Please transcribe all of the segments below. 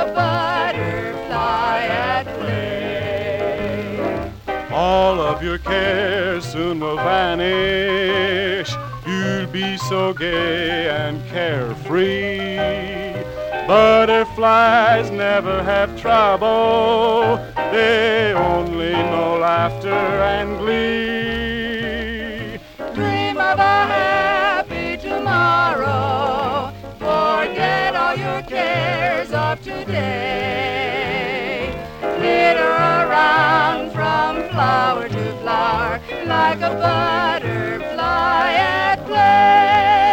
a butterfly at play. All of your cares soon will vanish. You'll be so gay and carefree. Butterflies never have trouble. They only know laughter and glee. Dream of a happy tomorrow. Forget all your cares of today. Flitter around from flower to flower like a butterfly at play.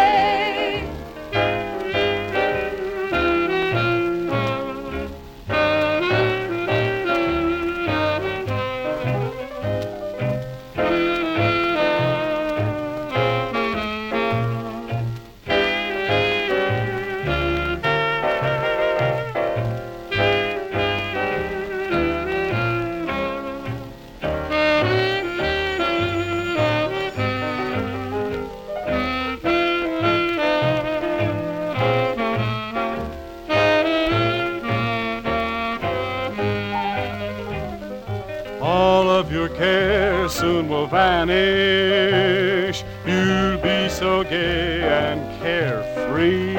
All of your cares soon will vanish. You'll be so gay and carefree.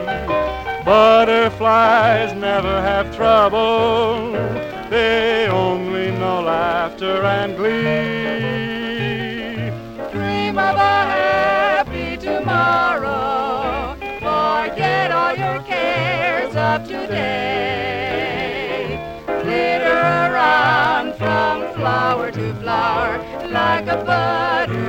Butterflies never have trouble. They only know laughter and glee. Dream of a happy tomorrow. Forget all your cares of today. Flitter around from flower to flower like a butterfly